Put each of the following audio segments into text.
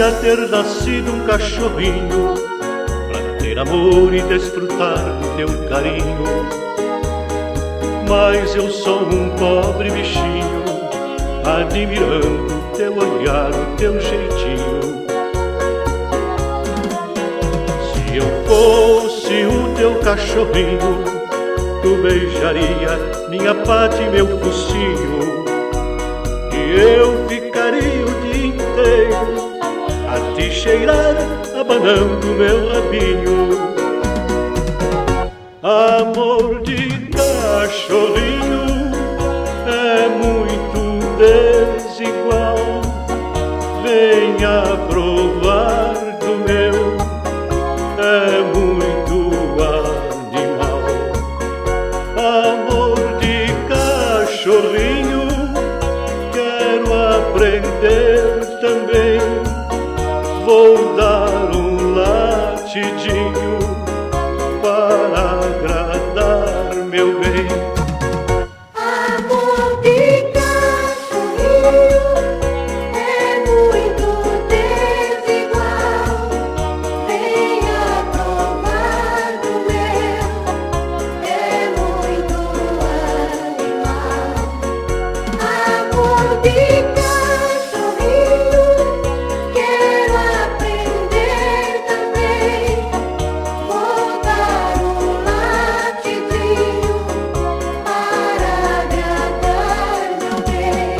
queria ter nascido um cachorrinho pra ter amor e desfrutar do teu carinho. Mas eu sou um pobre bichinho, admirando o teu olhar, o teu jeitinho. Se eu fosse o teu cachorrinho, tu beijaria minha pata e meu focinho, e eu ficaria o dia inteiro a te cheirar, abanando meu rabinho. Amor de cachorrinho é muito desigual, venha provar do meu, é muito animal. Amor de cachorrinho, quero aprender também, vou dar um latidinho para agradar meu bem. Amor de cachorrinho é muito desigual, venha provar do meu, é muito animal. Amor de cachorrinho, quero aprender também, vou dar um latidinho para agradar meu bem.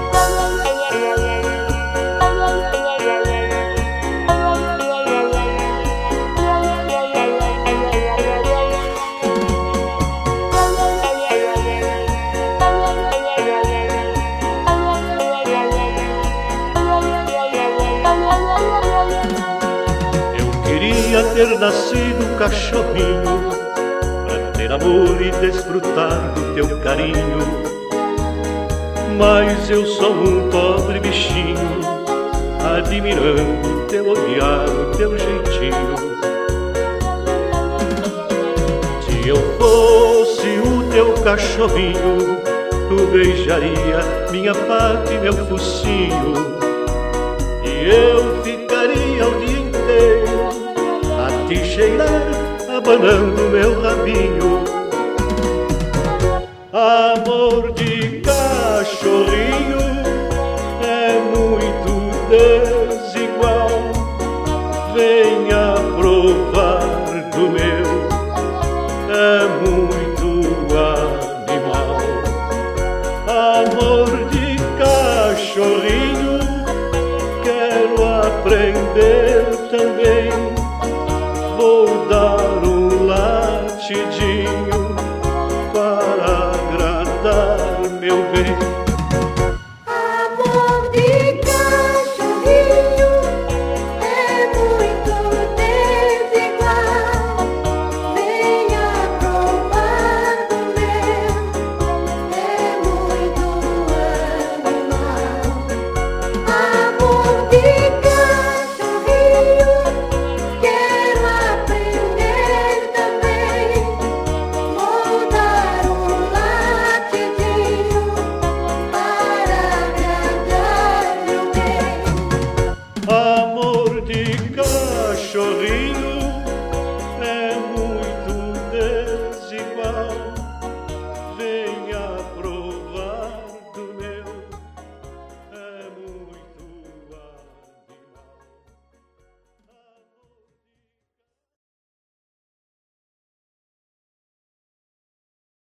Eu queria ter nascido um cachorrinho pra ter amor e desfrutar do teu carinho. Mas eu sou um pobre bichinho, admirando o teu olhar, o teu jeitinho. Se eu fosse o teu cachorrinho, tu beijaria minha pata e meu focinho, e eu ficaria o dia inteiro a te cheirar, abanando meu rabinho. Amor de cachorrinho é muito desigual, venha provar do meu, é muito animal. Amor de cachorrinho, quero aprender também, vou dar um latidinho para agradar meu bem. Amor de cachorrinho é muito desigual, venha provar do meu, é muito animal. Amor de cachorrinho, quero aprender também, vou dar um latidinho para agradar meu bem. Amor de cachorrinho